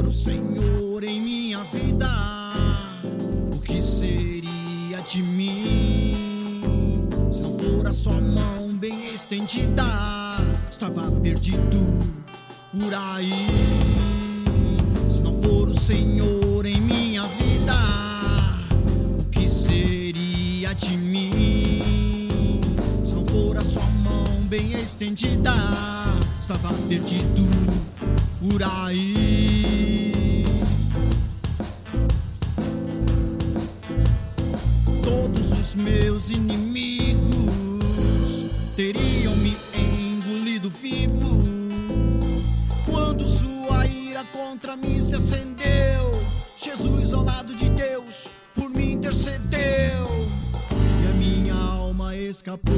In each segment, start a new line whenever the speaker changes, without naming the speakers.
o Senhor em minha vida, o que seria de mim? Se não for a sua mão bem estendida, estava perdido por aí. Se não for o Senhor em minha vida, o que seria de mim? Se não for a sua mão bem estendida, estava perdido por aí. Todos os meus inimigos teriam me engolido vivo quando sua ira contra mim se acendeu. Jesus, ao lado de Deus, por mim intercedeu e a minha alma escapou.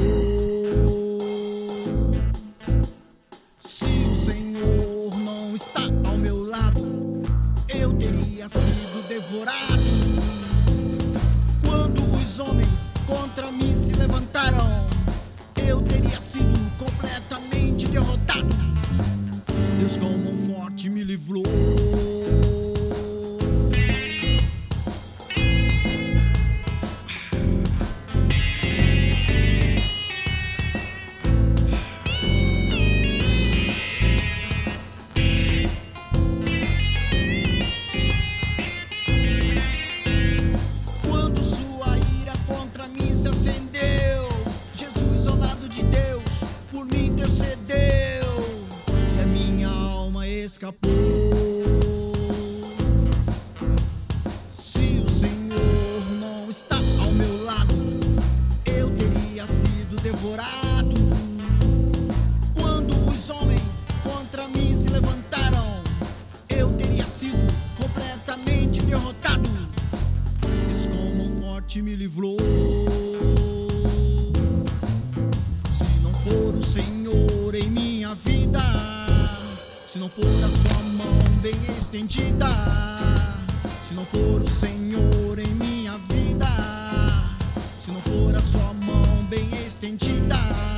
Se o Senhor não está ao meu lado, eu teria sido devorado. Quando os homens contra mim se levantaram, eu teria sido completamente derrotado. Deus com mão forte me livrou. Quando sua ira contra mim se acendeu, Jesus, ao lado de Deus, por mim intercedeu e a minha alma escapou. Se o Senhor não está ao meu lado, eu teria sido devorado. Quando os homens contra mim se levantaram, eu teria sido completamente derrotado. Deus com mão forte me livrou. Se não for o Senhor em minha vida, se não for a sua mão bem estendida, se não for o Senhor em minha vida, se não for a sua mão bem estendida,